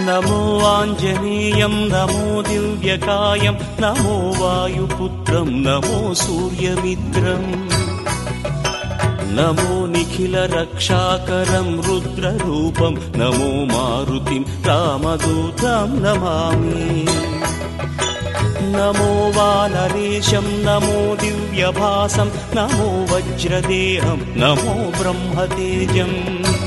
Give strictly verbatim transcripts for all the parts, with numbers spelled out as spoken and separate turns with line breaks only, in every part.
नमो आञ्जनेयं नमो दिव्यकायं नमो वायुपुत्रं नमो सूर्यमित्रम् नमो निखिलरक्षाकरं रुद्ररूपं नमो मारुतिं रामदूतं नमामि नमो वानरेशं नमो दिव्यभासं नमो वज्रदेहं नमो ब्रह्मतेजम्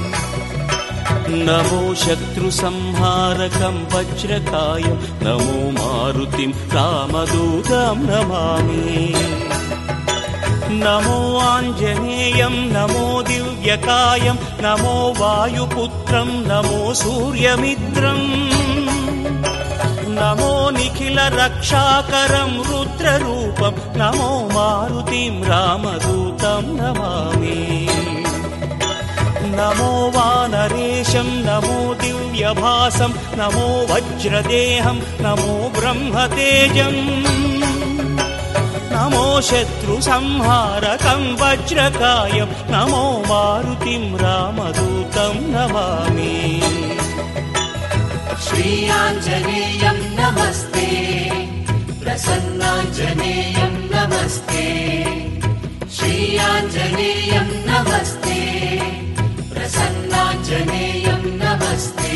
नमो शत्रुसंहारकं वज्रकायं नमो मारुतिं रामदूतं नमामि नमो आञ्जनेयं नमो दिव्यकायं नमो वायुपुत्रं नमो सूर्यमित्रम् नमो निखिलरक्षाकरं रुद्ररूपं नमो मारुतिं रामदूतं नमामि नमो वानरेशं नमो दिव्यभासं नमो वज्रदेहं नमो ब्रह्मतेजम् नमो शत्रुसंहारकं वज्रकायं नमो मारुतिं रामदूतं नमामि
श्री आञ्जनेयं नमस्ते प्रसन्नाञ्जनेयं नमस्ते श्री आञ्जनेयं नमस्ते प्रसन्नाञ्जनेयं नमस्ते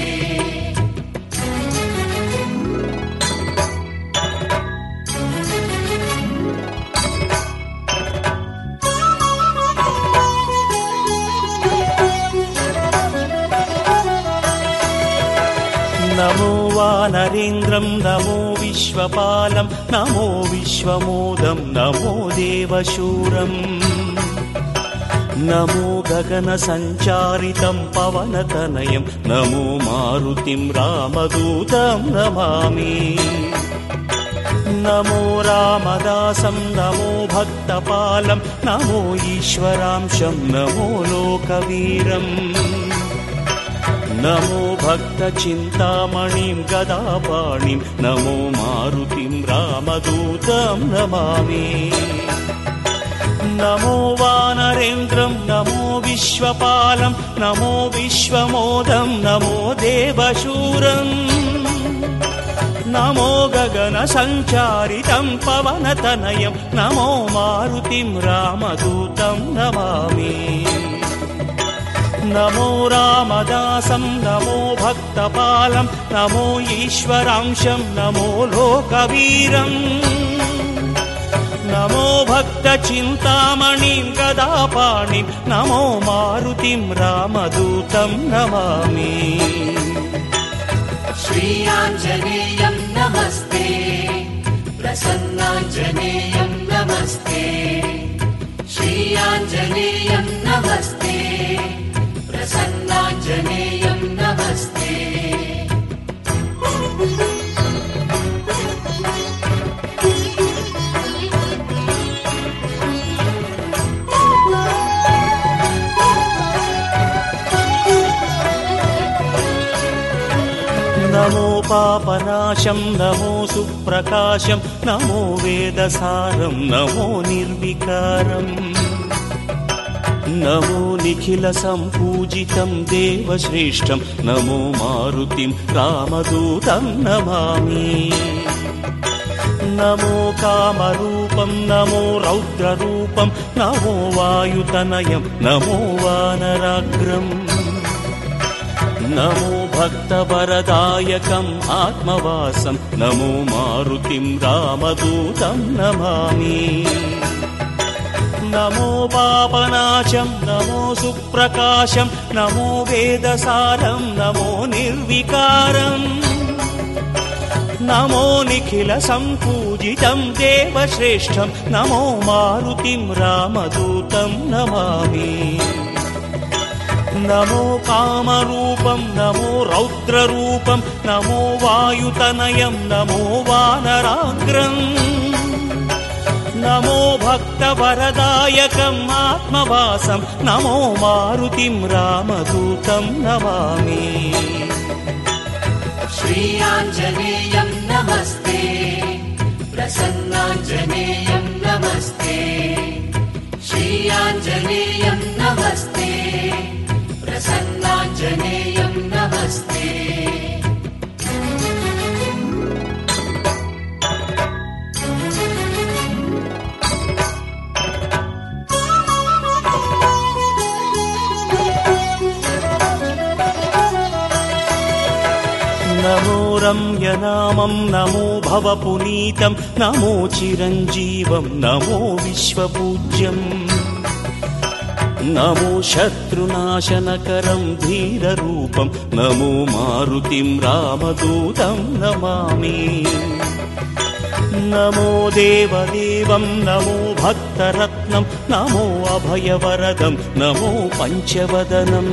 नमो वानरेन्द्रं नमो विश्वपालं नमो विश्वमोदं नमो देवशूरम् नमो गगनसञ्चारितं पवनतनयं नमो मारुतिं रामदूतं नमामि नमो रामदासं नमो भक्तपालं नमो ईश्वरांशं नमो लोकवीरम् नमो भक्तचिन्तामणिं गदापाणिं नमो मारुतिं रामदूतं नमामि नमो वानरेन्द्रं नमो विश्वपालं नमो विश्वमोदं नमो देवशूरम् नमो गगनसञ्चारितं पवनतनयं नमो मारुतिं रामदूतं नमामि नमो रामदासं नमो भक्तपालं नमो ईश्वरांशं नमो लोकवीरम् नमो भक्तचिन्तामणिं गदापाणिं नमो मारुतिं रामदूतं नमामि
श्री आञ्जनेयं नमस्ते प्रसन्नाञ्जनेयं नमस्ते श्री आञ्जनेयं नमस्ते प्रसन्नाञ्जनेयं नमस्ते
नमो पापनाशं नमो सुप्रकाशं नमो वेदसारं नमो निर्विकारम् नमो निखिलसम्पूजितं देवश्रेष्ठं नमो मारुतिं रामदूतं नमामि नमो कामरूपं नमो रौद्ररूपं नमो वायुतनयं नमो वानराग्रम् नमो भक्तवरदायकम् आत्मवासं नमो मारुतिं रामदूतं नमामि नमो पापनाशं नमो सुप्रकाशं नमो वेदसारं नमो निर्विकारम् नमो निखिलसम्पूजितं देवश्रेष्ठं नमो मारुतिं रामदूतं नमामि नमो कामरूपं नमो रौद्ररूपं नमो वायुतनयं नमो वानराग्रम् नमो भक्तवरदायकम् आत्मवासं नमो मारुतिं रामदूतं नमामि
श्री आञ्जनेयं नमस्ते प्रसन्नाञ्जनेयं नमस्ते श्री आञ्जनेयं नमस्ते प्रसन्नाञ्जनेयं नमस्ते
నమో రమ్యనామం నమో భవపునీతం నమో చిరంజీవం నమో విశ్వపూజ్యం నమో శత్రునాశనకరం ధీరరూపం నమో మారుతిం రామదూతం నమామి నమో దేవదేవం నమో భక్తరత్నం నమో అభయవరదం నమో పంచవదనం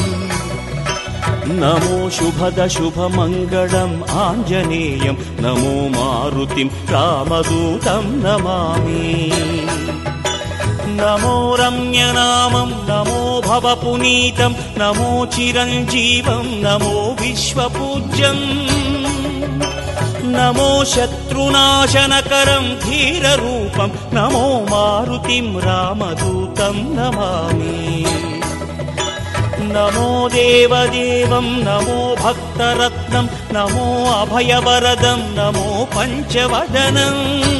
నమో శుభద శుభమంగళం ఆంజనేయం నమో మారుతిం రామదూతం నమామి నమో రమ్యనామం నమో భవపునీతం నమో చిరంజీవం నమో విశ్వపూజ్యం నమో శత్రునాశనకరం ధీరరూపం నమో మారుతిం రామదూతం నమామి నమో దేవదేవం నమో భక్తరత్నం నమో అభయవరదం నమో పంచవదనం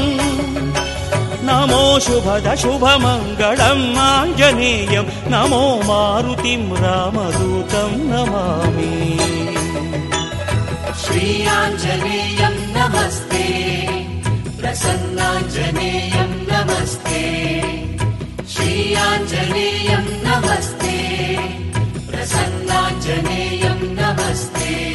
నమో శుభద శుభమంగళం ఆంజనేయం నమో మారుతిం రామదూతం నమామి
श्रीयाञ्जनेयं नमस्ते प्रसन्नाञ्जनेयं नमस्ते श्रीयाञ्जनेयं नमस्ते प्रसन्नाञ्जनेयं नमस्ते